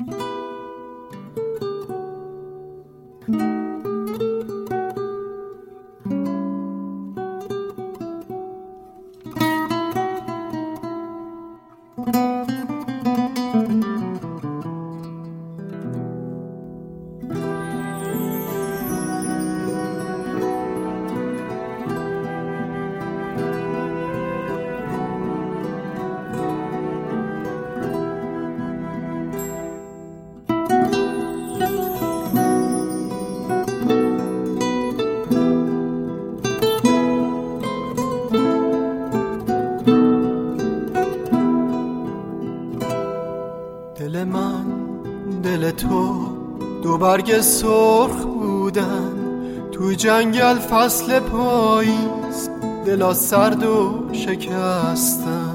دل من دل تو دو برگ سرخ بودن، تو جنگل فصل پاییز دلا سرد و شکستن.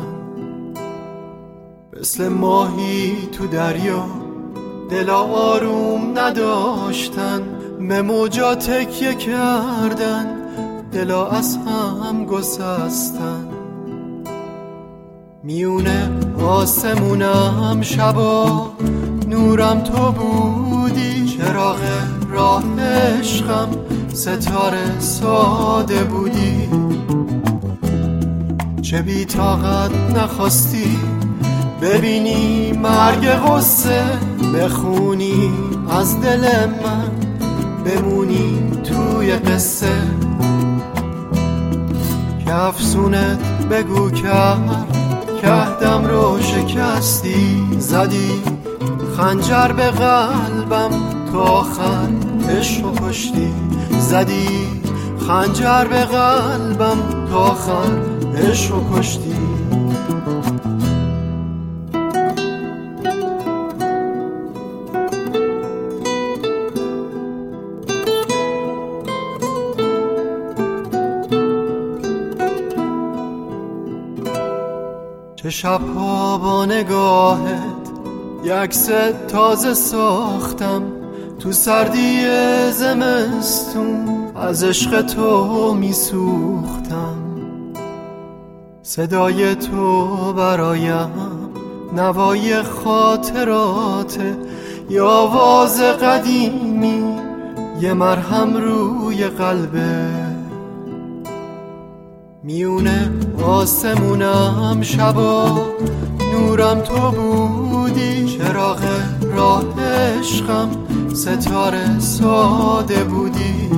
مثل ماهی تو دریا دلا آروم نداشتن، به موجا تکیه کردن دلا از هم گسستن. میونه آسمونم شبا نورم تو بودی، چراغ راه عشقم ستاره ساده بودی. چه بی طاقت نخواستی ببینی مرگ غصه، بخونی از دل من بمونی توی قصه. که افسونت بگو کرد که عهدم رو شکستی، زدی خنجر به قلبم تا آخر عشق رو کشتی. زدی خنجر به قلبم تا آخر عشق رو کشتی. چه شبها با نگاهت یک عکس تازه ساختم، تو سردی زمستون از عشق تو می سوختم. صدای تو برایم نوای خاطرات، یا آواز قدیمی یه مرهم روی قلبه. میونه آسمونم شبا نورم تو بودی، چراغ راه عشقم ستاره ساده بودی.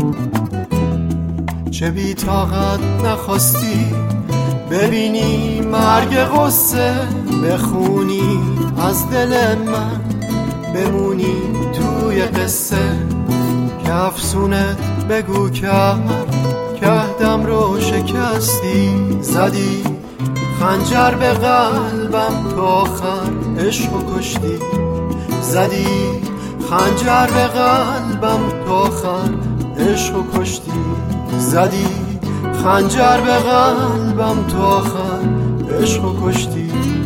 چه بی طاقت نخواستی ببینی مرگ غصه، بخونی از دل من بمونی توی قصه. که افسونت بگو کرد که عهدم رو شکستی، زدی خنجر به قلبم تا آخر عشق رو کشتی. زدی خنجر به قلبم تا آخر عشق رو کشتی. زدی خنجر به قلبم تا آخر عشق رو کشتی.